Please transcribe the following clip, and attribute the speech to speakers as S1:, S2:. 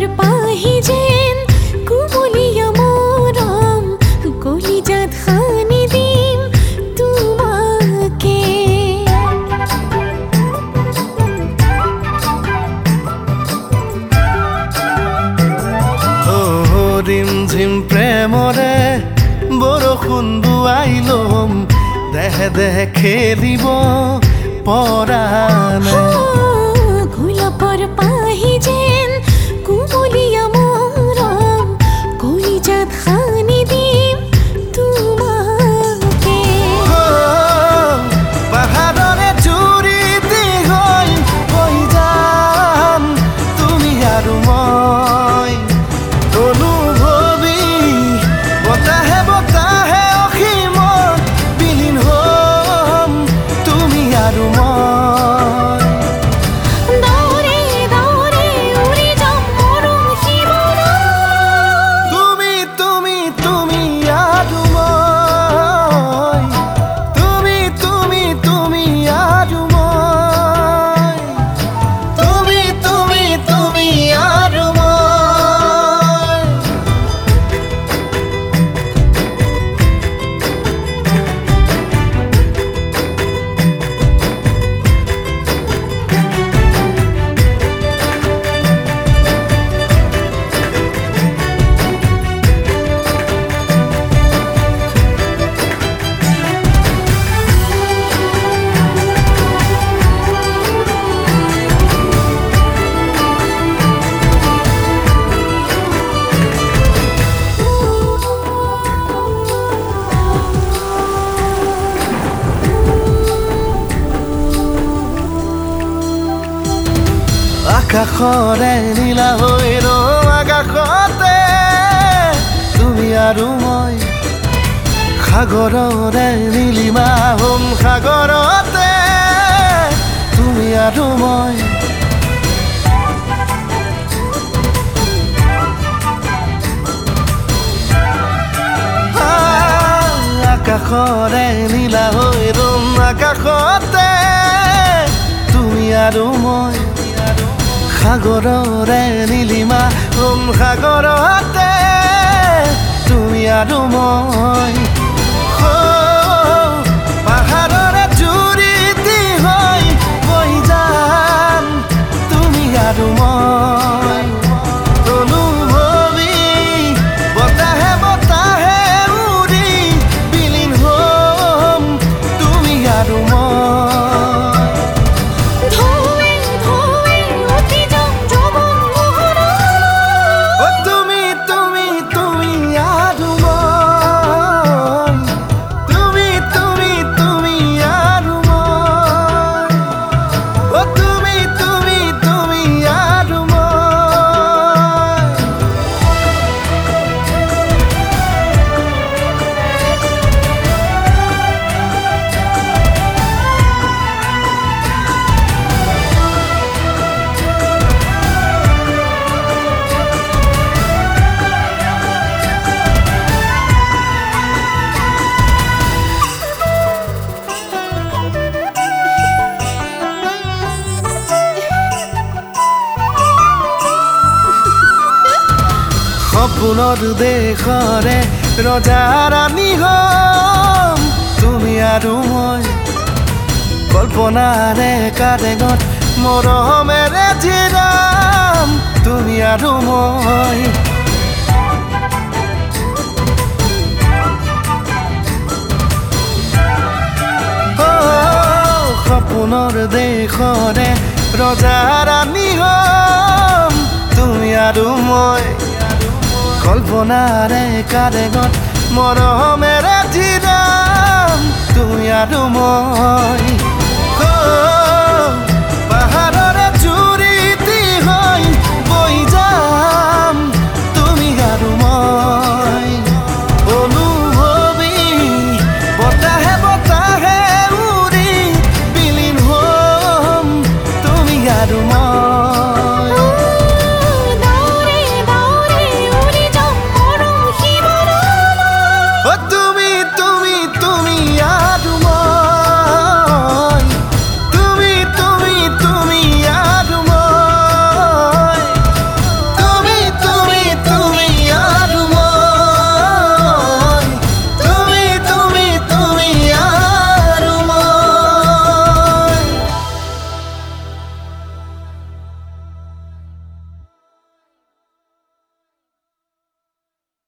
S1: পাহি যেন কুমলীয়া মৰম কলিজাত সানি দিম তোমাকে
S2: ৰিম ঝিম প্ৰেমৰে বৰষুণ বুৱাই ল'ম দেহে দেহে খেলিব পৰা নাই
S1: গোলাপৰ পাহি যেন কুমলীয়া মৰম কলিজাত সানি দিম তোমাকে
S2: পাহাৰৰে জুৰিতে হৈ যাম তুমি আৰু মই অনুভৱী বতাহে বতাহে অসীমত বিলীন হ'ম তুমি আৰু মই আকাশৰে নীলা হৈ ৰ'ম আকাশতে তুমি আৰু মই সাগৰৰে নীলিমা হ'ম সাগৰতে তুমি আৰু মই আকাশৰে নীলা হৈ ৰ'ম আকাশতে তুমি আৰু মই সাগৰৰে নীলিমা হ'ম সাগৰতে তুমি আৰু মই পাহাৰৰে জুৰিতে হৈ যাম তুমি আৰু মই অনুভৱী বতাহে বতাহে উৰি বিলীন হ'ম তুমি আৰু মই সপোনৰ দেশৰে ৰজা ৰাণী হ'ম তুমি আৰু মই কল্পনাৰে কাৰেঙত মৰমেৰে জিৰাম তুমি আৰু মই সপোনৰ দেশৰে ৰজা ৰাণী হ'ম তুমি আৰু মই কল্পনাৰে কাৰেঙত মৰমেৰে জিৰাম তুমি আৰু মই